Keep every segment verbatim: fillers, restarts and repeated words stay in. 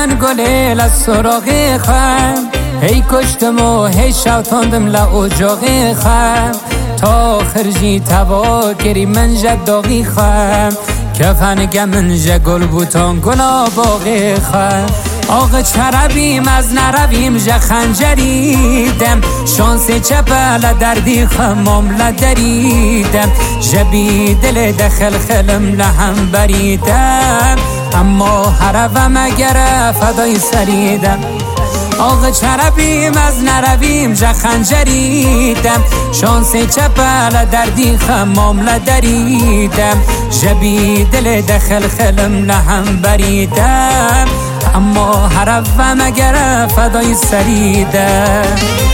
من گله لسراغ خم هی کشتم و هی شوتاندم لعجاق خم تا خرجی توا کری من جداغی خم کفن گمن جگل بوتان گلا باغ خم آقا چربیم از نرویم جا خنجریدم شانس چپل دردی خمام لدریدم جبی دل دخل خلم لهم بریدم اما حرفم اگر فدای سریدم آقا چربیم از نرویم جا خنجریدم شانس چپل دردی خمام لدریدم جبی دل دخل خلم لهم بریدم اما حرفم اگر فدای سریدم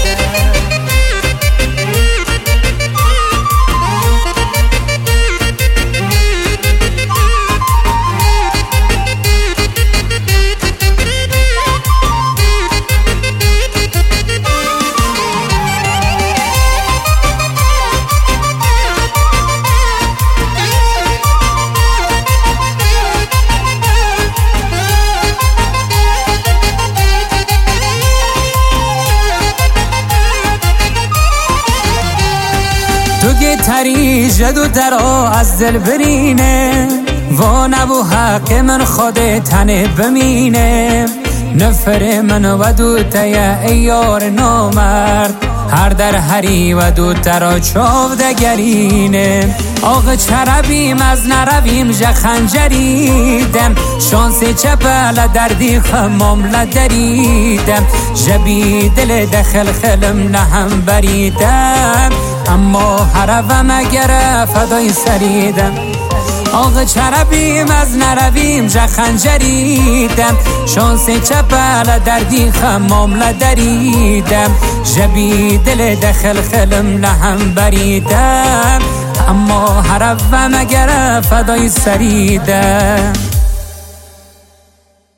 تو گتری جدو درا از دل برینه و نبو حق من خود تنه بمینه نفر من و دو تیا ایار نامرد هر در هری و دو ترا چاو دگرینه آقا چربیم از نرویم جا خنجریدم شانس چپل دردی خمام لدریدم جبی دل دخل خلم لهم بریدم اما حرفم اگر فدای سریدم آقا چربیم از نرویم جا خنجریدم شانس چپل دردی خمام لدریدم جبی دل دخل خلم لهم بریدم اما حرفم اگر فدای سریدم